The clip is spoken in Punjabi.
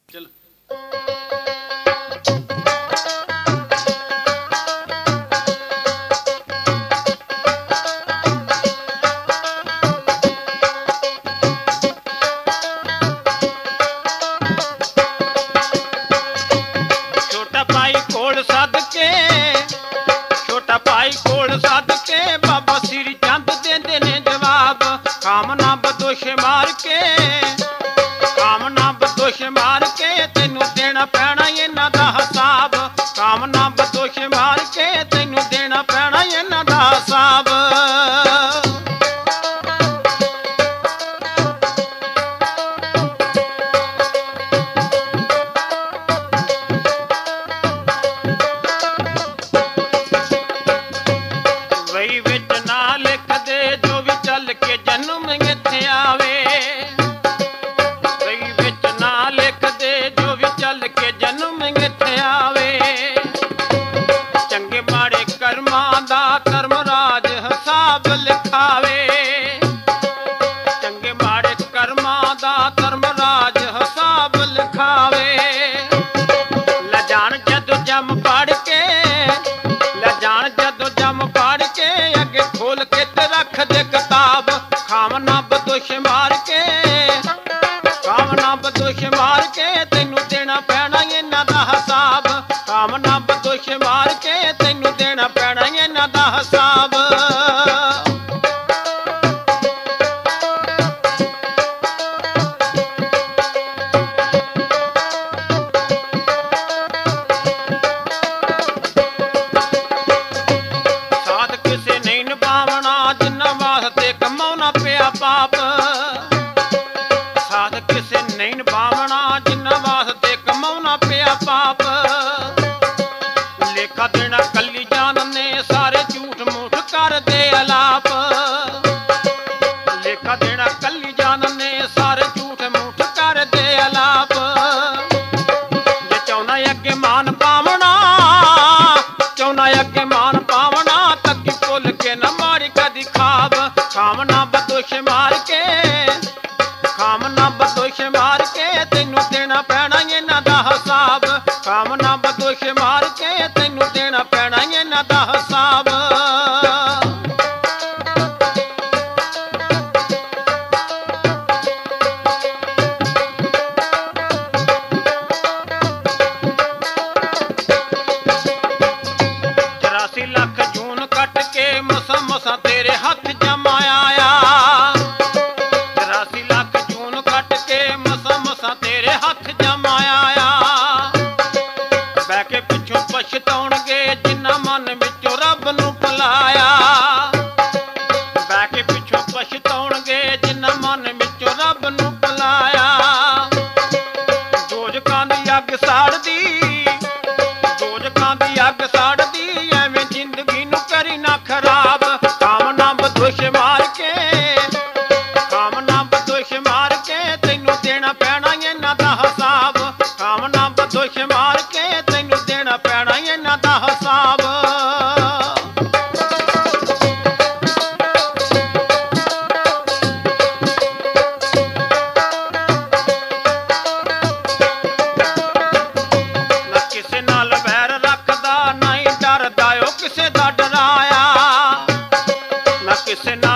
ਚਲ ਛੋਟਾ ਭਾਈ ਕੋਲ ਸੱਦ ਕੇ, ਛੋਟਾ ਭਾਈ ਕੋਲ ਸੱਦ ਕੇ ਬਾਬਾ ਸ੍ਰੀ ਚੰਦ ਦਿੰਦੇ ਨੇ ਜਵਾਬ। ਕਾਮਨਾ ਬਦੋਸ਼ ਮਾਰ ਕੇ, ਕਾਮਨਾ ਬਦੋਸ਼ ਮਾਰ ਕੇ ਤੈਨੂੰ ਦੇਣਾ ਪੈਣਾ ਇਹਨਾਂ ਦਾ ਹਿਸਾਬ। ਕਾਮਨਾ ਬਦੋਸ਼ ਮਾਰ ਕੇ ਤੈਨੂੰ ਦੇਣਾ ਪੈਣਾ ਇਹਨਾਂ ਦਾ ਹਿਸਾਬ। ਵਈ ਵਿੱਚ ਨਾ ਲਿਖ ਦੇ ਜੋ ਵੀ ਚੱਲ ਕੇ ਜਨਮ ਇੱਥੇ ਆਵੇ। ਵਈ ਵਿੱਚ ਨਾ ਲਿਖ ਦੇ ਜੋ ਵੀ ਚੱਲ ਕੇ ਜਨਮ ਇੱਥੇ ਆਵੇ। ਚੰਗੇ ਮਾੜੇ ਕਰਮਾਂ ਦਾ ਕਰਮ ਰਾਜ ਹਿਸਾਬ ਲਿਖਾਵੇ। ਚੰਗੇ ਮਾੜੇ ਕਰਮਾਂ ਦਾ ਕਰਮ ਰਾਜ ਹਿਸਾਬ ਲਿਖਾਵੇ। ਲੈ ਜਾਣ ਜਦੋਂ ਜੰਮ ਪੜ ਕੇ, ਲੈ ਜਾਣ ਜਦੋਂ ਜੰਮ ਪੜ ਕੇ ਅੱਗੇ ਖੋਲ ਕੇ ਤੇ ਰੱਖ ਦੇ ਕਿਤਾਬ। ਖਾਮਨਾ ਬਦੋਸ਼ ਮਾਰ ਕੇ, ਖਾਮਨਾ ਬਦੋਸ਼ ਮਾਰ ਕੇ ਤੈਨੂੰ ਦੇਣਾ ਪੈਣਾ ਇਹਨਾਂ ਦਾ ਹਿਸਾਬ। ਖਾਮਨਾ ਬਦੋਸ਼ ਮਾਰ ਕੇ ਤੈਨੂੰ ਦੇਣਾ ਪੈਣਾ ਇਹਨਾਂ ਦਾ ਹਿਸਾਬ। ਸਾਧ ਕਿਸੇ ਨਹੀਂ ਨਿਭਾਵਣਾ ਜਿਨ੍ਹਾਂ ਵਾਸਤੇ ਕਮਾਉਣਾ ਪਿਆ ਪਾਪ। ਸਾਧ ਕਿਸੇ ਨਹੀਂ ਨਿਭਾਵਣਾ ਜਿਨ੍ਹਾਂ ਵਾਸਤੇ ਕਮਾਉਣਾ ਪਿਆ ਪਾਪ। ਲੇਖਾ ਦੇਣਾ ਕੱਲੀ ਜਾਨ ਨੇ ਸਾਰੇ ਝੂਠ ਮੂਠ ਕਰਦੇ ਅਲਾਪ। ਲੇਖਾ ਦੇਣਾ ਕੱਲੀ ਜਾਨ ਨੇ ਸਾਰੇ ਝੂਠ ਮੂਠ ਕਰਦੇ ਅਲਾਪ। ਜੇ ਚਾਹੁੰਦਾ ਅੱਗੇ ਮਾਨ ਪਾਵਣਾ, ਚਾਹੁੰਦਾ ਅੱਗੇ ਮਾਨ ਪਾਵਣਾ ਤੱਕੀ ਭੁੱਲ ਕੇ ਨਾ ਮਾਰੀ ਕਦੀ ਖਾਬ। ਖਾਮਨਾ ਬਦੋਸ਼ ਮਾਰ ਕੇ, ਖਾਮਨਾ ਬਦੋਸ਼ ਮਾਰ ਕੇ ਤੈਨੂੰ ਦੇਣਾ ਪੈਣਾ ਇਹਨਾਂ ਦਾ ਹਿਸਾਬ। ਖਾਮਨਾ ਬਦੋਸ਼ ਮਾਰ ਕੇ ਤੈਨੂੰ ਦੇਣਾ ਪੈਣਾ ਇਹਨਾਂ ਦਾ ਹਿਸਾਬ। ਚੁਰਾਸੀ ਲੱਖ ਜੂਨ ਕੱਟ ਕੇ ਮਸਾਂ ਮਸਾਂ ਤੇਰੇ ਹੱਥ ਜਮਾ ਆਇਆ। 84 ਲੱਖ ਜੂਨ ਕੱਟ ਕੇ ਮਸਾਂ ਮਸਾਂ ਤੇਰੇ ਹੱਥ ਜਮਾ ਆਇਆ। ਬਹਿ ਕੇ ਪਿੱਛੋਂ ਪਛਤਾਉਣਗੇ ਜਿਨ੍ਹਾਂ ਮਨ ਵਿੱਚੋਂ ਰੱਬ ਨੂੰ ਭੁਲਾਇਆ। ਬਹਿ ਕੇ ਪਿੱਛੋਂ ਪਛਤਾਉਣਗੇ ਜਿਨ੍ਹਾਂ ਮਨ ਵਿੱਚੋਂ ਰੱਬ ਨੂੰ ਭੁਲਾਇਆ। ਦੋਜ਼ਖਾਂ ਦੀ ਅੱਗ ਸਾੜਦੀ, ਦੋਜ਼ਖਾਂ ਦੀ ਅੱਗ ਸਾੜਦੀ ਐਵੇਂ ਜ਼ਿੰਦਗੀ ਨੂੰ ਕਰੀ ਨਾ ਖਰਾਬ। ਕਾਮਨਾ ਬਦੋਸ਼ ਮਾਰ ਕੇ, ਕਾਮਨਾ ਬਦੋਸ਼ ਮਾਰ ਕੇ ਤੈਨੂੰ ਦੇਣਾ ਪੈਣਾ ਇਹਨਾਂ ਦਾ ਹਿਸਾਬ। ਕਾਮਨਾ ਬਦੋਸ਼ ਮਾਰ ਕੇ ਤੈਨੂੰ ਦੇਣਾ ਪੈਣਾ ਇਹਨਾਂ ਦਾ ਹਿਸਾਬ। ਨਾ ਕਿਸੇ ਨਾਲ ਵੈਰ ਰੱਖਦਾ, ਨਾ ਹੀ ਡਰਦਾ ਓ ਕਿਸੇ ਦਾ ਡਰਾਇਆ। ਨਾ ਕਿਸੇ